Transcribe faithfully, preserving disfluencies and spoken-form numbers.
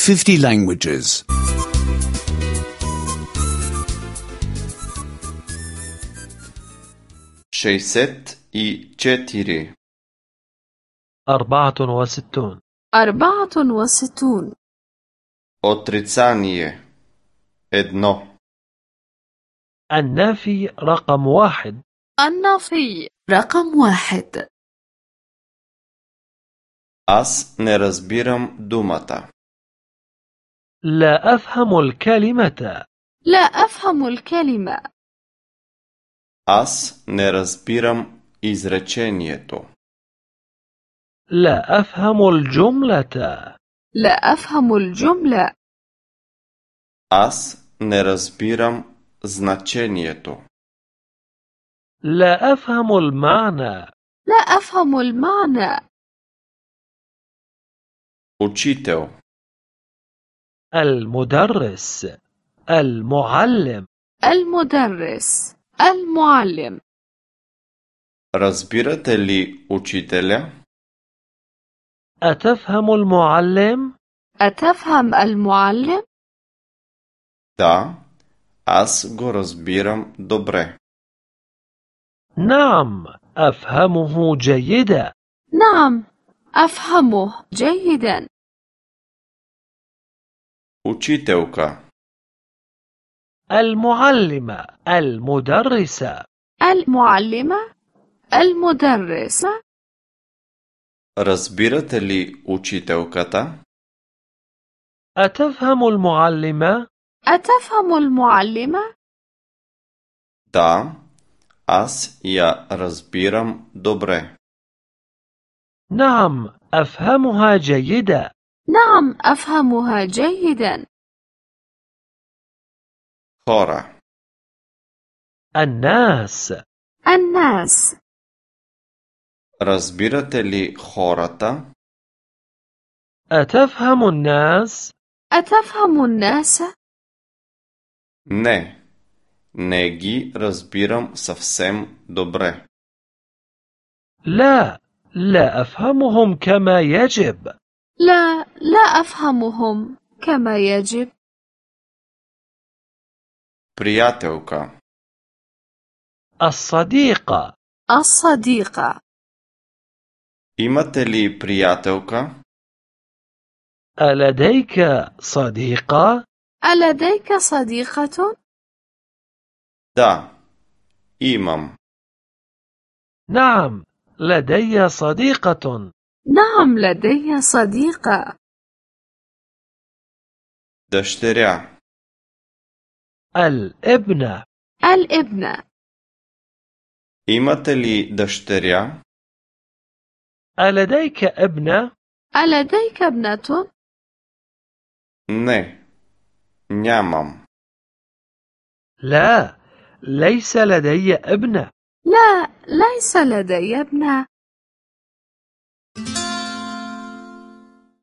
fifty languages. шестьдесят и четыре. أربعة وستون. أربعة وستون. Отрицание. Едно. النافي رقم واحد. النافي رقم واحد. Аз не разбирам думата. لا أفهم الكلمة. لا أفهم الكلمة. Аз не разбирам изречението. لا أفهم الجملة. لا أفهم الجملة. Аз не разбирам значението. لا أفهم المعنى. لا أفهم المعنى. Учител. المدرس. المعلم. المدرس. المعلم. Разбирате ли учителя? أتفهم المعلم؟ أتفهم المعلم؟ Да, аз го разбирам добре. نعم، أفهمه جيدا. نعم، أفهمه جيدا. Учителка. المعلمة. المدرسة. المعلمة. المدرسة. Разбирате ли учителката? أتفهم المعلمة؟ أتفهم المعلمة؟ Да, аз я разбирам добре. نعم، أفهمها جيدا. نعم، أفهمها جيدا. Хора. الناس. الناس. Разбирате ли хората? أتفهم الناس؟ أتفهم الناس؟ Не, не ги разбирам съвсем добре. لا، لا أفهمهم كما يجب. لا، لا أفهمهم كما يجب. Приятелка. الصديقة. الصديقة. Имате ли приятелка? ألديك صديقة؟ ألديك صديقة؟ Да, имам. نعم، لدي صديقة. نعم، لدي صديقة. Дъщеря. الابنة. الابنة. Имате ли дъщеря? ألديك ابنة؟ ألديك ابنة؟ Не, нямам. لا، ليس لدي ابنة. لا، ليس لدي ابنة.